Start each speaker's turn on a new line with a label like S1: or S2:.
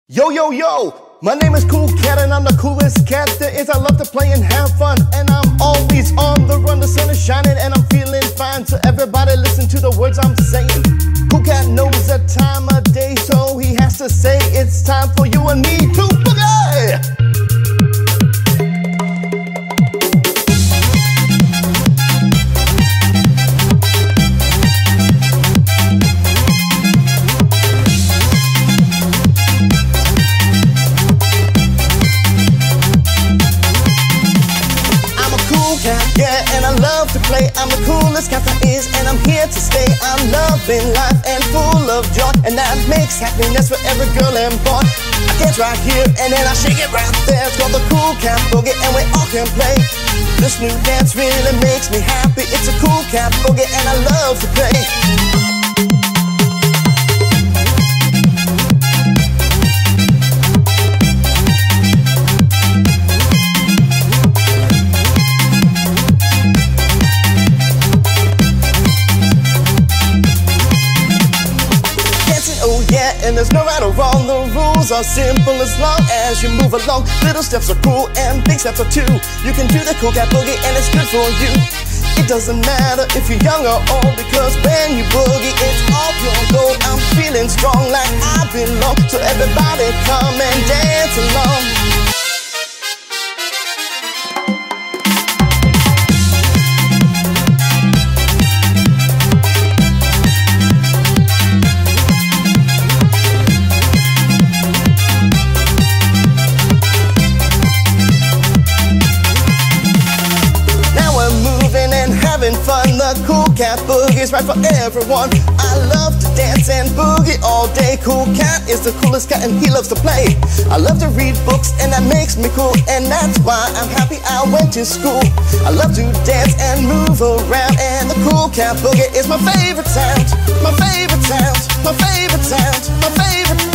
S1: Yo, yo, yo, my name is Cool Cat and I'm the coolest cat there is. I love to play and have fun and I'm always on the run. The sun is shining and I'm feeling fine. So everybody listen to the words I'm saying. Cool Cat knows the time of day, so he has to say it's time for you and me to boogie. Yeah, and I love to play. I'm the coolest cat there is, and I'm here to stay. I'm loving life and full of joy, and that makes happiness for every girl and boy. I dance right here, and then I shake it right there. It's called the Cool Cat Boogie, and we all can play. This new dance really makes me happy. It's a Cool Cat Boogie, and I love to play. Oh yeah, and there's no right or wrong. The rules are simple as long as you move along. Little steps are cool and big steps are too. You can do the Cool Cat Boogie and it's good for you. It doesn't matter if you're young or old, because when you boogie, it's all pure gold. I'm feeling strong like I belong, so everybody come and dance along. Having fun, the Cool Cat Boogie's right for everyone. I love to dance and boogie all day. Cool Cat is the coolest cat and he loves to play. I love to read books and that makes me cool, and that's why I'm happy I went to school. I love to dance and move around, and the Cool Cat Boogie is my favorite sound. My favorite sound, my favorite sound, my favorite